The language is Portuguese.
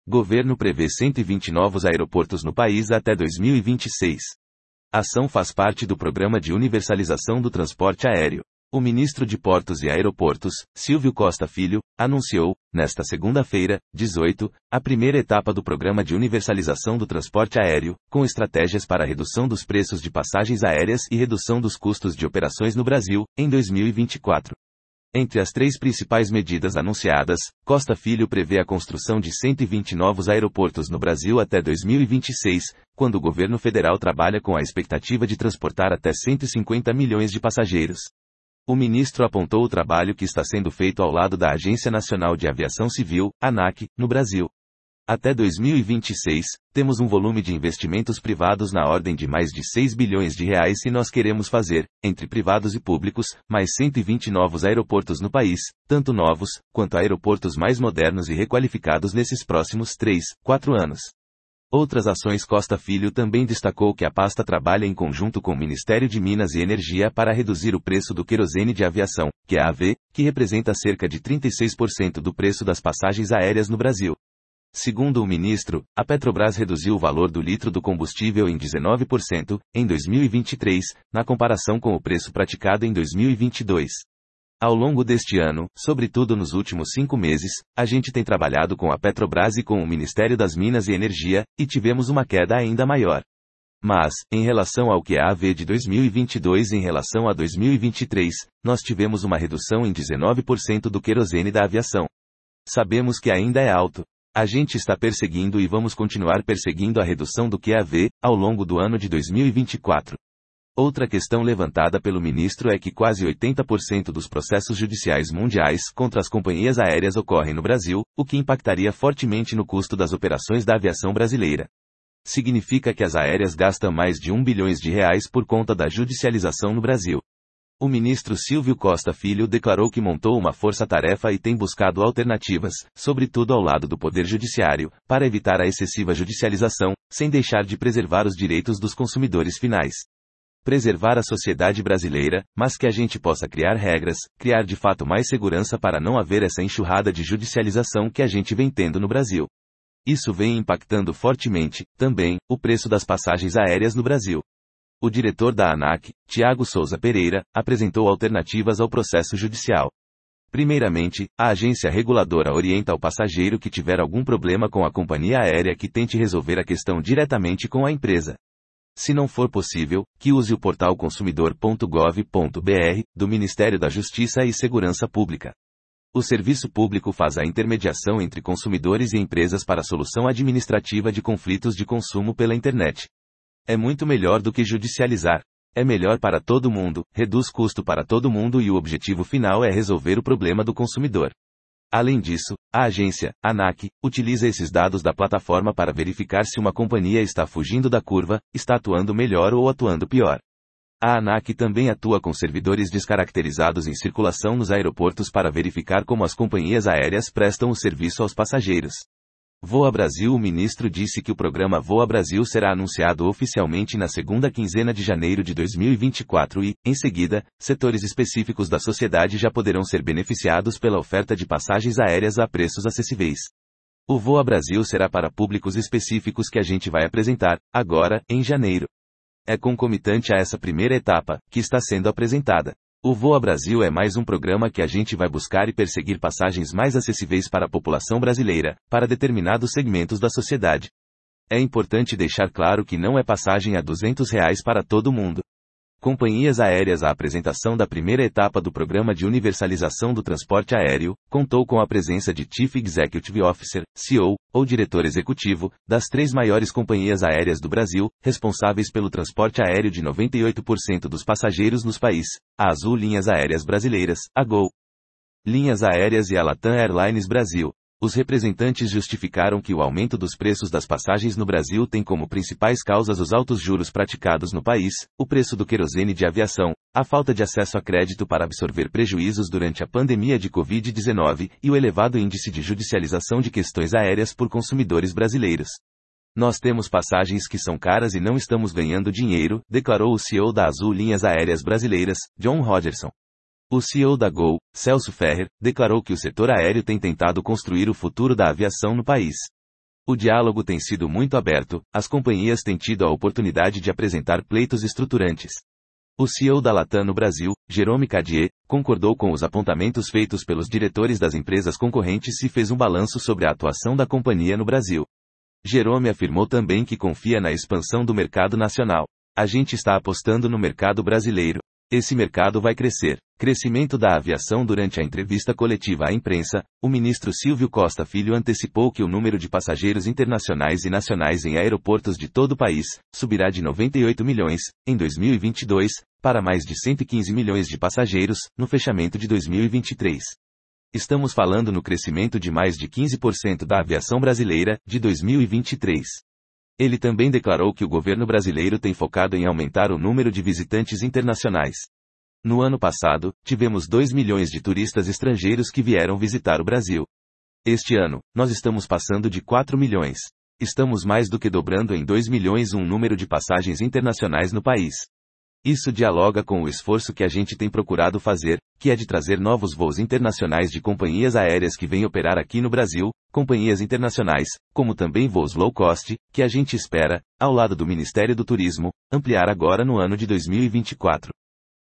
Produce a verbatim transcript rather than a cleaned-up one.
Governo prevê cento e vinte novos aeroportos no país até dois mil e vinte e seis. A ação faz parte do Programa de Universalização do Transporte Aéreo. O ministro de Portos e Aeroportos, Silvio Costa Filho, anunciou, nesta segunda-feira, dezoito, a primeira etapa do Programa de Universalização do Transporte Aéreo, com estratégias para a redução dos preços de passagens aéreas e redução dos custos de operações no Brasil, em dois mil e vinte e quatro. Entre as três principais medidas anunciadas, Costa Filho prevê a construção de cento e vinte novos aeroportos no Brasil até dois mil e vinte e seis, quando o governo federal trabalha com a expectativa de transportar até cento e cinquenta milhões de passageiros. O ministro apontou o trabalho que está sendo feito ao lado da Agência Nacional de Aviação Civil, ANAC, no Brasil. Até dois mil e vinte e seis, temos um volume de investimentos privados na ordem de mais de seis bilhões de reais e nós queremos fazer, entre privados e públicos, mais cento e vinte novos aeroportos no país, tanto novos, quanto aeroportos mais modernos e requalificados nesses próximos três, quatro anos. Outras ações Costa Filho também destacou que a pasta trabalha em conjunto com o Ministério de Minas e Energia para reduzir o preço do querosene de aviação, Q A V, que representa cerca de trinta e seis por cento do preço das passagens aéreas no Brasil. Segundo o ministro, a Petrobras reduziu o valor do litro do combustível em dezenove por cento, em dois mil e vinte e três, na comparação com o preço praticado em dois mil e vinte e dois. Ao longo deste ano, sobretudo nos últimos cinco meses, a gente tem trabalhado com a Petrobras e com o Ministério das Minas e Energia, e tivemos uma queda ainda maior. Mas, em relação ao Q A V de dois mil e vinte e dois em relação a dois mil e vinte e três, nós tivemos uma redução em dezenove por cento do querosene da aviação. Sabemos que ainda é alto. A gente está perseguindo e vamos continuar perseguindo a redução do Q A V, ao longo do ano de dois mil e vinte e quatro. Outra questão levantada pelo ministro é que quase oitenta por cento dos processos judiciais mundiais contra as companhias aéreas ocorrem no Brasil, o que impactaria fortemente no custo das operações da aviação brasileira. Significa que as aéreas gastam mais de um bilhão de reais por conta da judicialização no Brasil. O ministro Silvio Costa Filho declarou que montou uma força-tarefa e tem buscado alternativas, sobretudo ao lado do Poder Judiciário, para evitar a excessiva judicialização, sem deixar de preservar os direitos dos consumidores finais. Preservar a sociedade brasileira, mas que a gente possa criar regras, criar de fato mais segurança para não haver essa enxurrada de judicialização que a gente vem tendo no Brasil. Isso vem impactando fortemente, também, o preço das passagens aéreas no Brasil. O diretor da ANAC, Tiago Souza Pereira, apresentou alternativas ao processo judicial. Primeiramente, a agência reguladora orienta ao passageiro que tiver algum problema com a companhia aérea que tente resolver a questão diretamente com a empresa. Se não for possível, que use o portal consumidor ponto gov ponto br, do Ministério da Justiça e Segurança Pública. O serviço público faz a intermediação entre consumidores e empresas para a solução administrativa de conflitos de consumo pela internet. É muito melhor do que judicializar. É melhor para todo mundo, reduz custo para todo mundo e o objetivo final é resolver o problema do consumidor. Além disso, a agência, ANAC, utiliza esses dados da plataforma para verificar se uma companhia está fugindo da curva, está atuando melhor ou atuando pior. A ANAC também atua com servidores descaracterizados em circulação nos aeroportos para verificar como as companhias aéreas prestam o serviço aos passageiros. Voa Brasil. O ministro disse que o programa Voa Brasil será anunciado oficialmente na segunda quinzena de janeiro de dois mil e vinte e quatro e, em seguida, setores específicos da sociedade já poderão ser beneficiados pela oferta de passagens aéreas a preços acessíveis. O Voa Brasil será para públicos específicos que a gente vai apresentar, agora, em janeiro. É concomitante a essa primeira etapa, que está sendo apresentada. O Voa Brasil é mais um programa que a gente vai buscar e perseguir passagens mais acessíveis para a população brasileira, para determinados segmentos da sociedade. É importante deixar claro que não é passagem a duzentos reais para todo mundo. Companhias aéreas. A apresentação da primeira etapa do Programa de Universalização do Transporte Aéreo contou com a presença de Chief Executive Officer, C E O, ou diretor executivo, das três maiores companhias aéreas do Brasil, responsáveis pelo transporte aéreo de noventa e oito por cento dos passageiros nos países: a Azul Linhas Aéreas Brasileiras, a Gol Linhas Aéreas e a Latam Airlines Brasil. Os representantes justificaram que o aumento dos preços das passagens no Brasil tem como principais causas os altos juros praticados no país, o preço do querosene de aviação, a falta de acesso a crédito para absorver prejuízos durante a pandemia de covid dezenove e o elevado índice de judicialização de questões aéreas por consumidores brasileiros. Nós temos passagens que são caras e não estamos ganhando dinheiro, declarou o C E O da Azul Linhas Aéreas Brasileiras, John Rogerson. O C E O da Gol, Celso Ferrer, declarou que o setor aéreo tem tentado construir o futuro da aviação no país. O diálogo tem sido muito aberto, as companhias têm tido a oportunidade de apresentar pleitos estruturantes. O C E O da Latam no Brasil, Jerome Cadier, concordou com os apontamentos feitos pelos diretores das empresas concorrentes e fez um balanço sobre a atuação da companhia no Brasil. Jerome afirmou também que confia na expansão do mercado nacional. A gente está apostando no mercado brasileiro. Esse mercado vai crescer. Crescimento da aviação. Durante a entrevista coletiva à imprensa, o ministro Silvio Costa Filho antecipou que o número de passageiros internacionais e nacionais em aeroportos de todo o país subirá de noventa e oito milhões, em dois mil e vinte e dois, para mais de cento e quinze milhões de passageiros, no fechamento de dois mil e vinte e três. Estamos falando no crescimento de mais de quinze por cento da aviação brasileira, de dois mil e vinte e três. Ele também declarou que o governo brasileiro tem focado em aumentar o número de visitantes internacionais. No ano passado, tivemos dois milhões de turistas estrangeiros que vieram visitar o Brasil. Este ano, nós estamos passando de quatro milhões. Estamos mais do que dobrando em dois milhões o número de passagens internacionais no país. Isso dialoga com o esforço que a gente tem procurado fazer, que é de trazer novos voos internacionais de companhias aéreas que vêm operar aqui no Brasil, companhias internacionais, como também voos low cost, que a gente espera, ao lado do Ministério do Turismo, ampliar agora no ano de dois mil e vinte e quatro.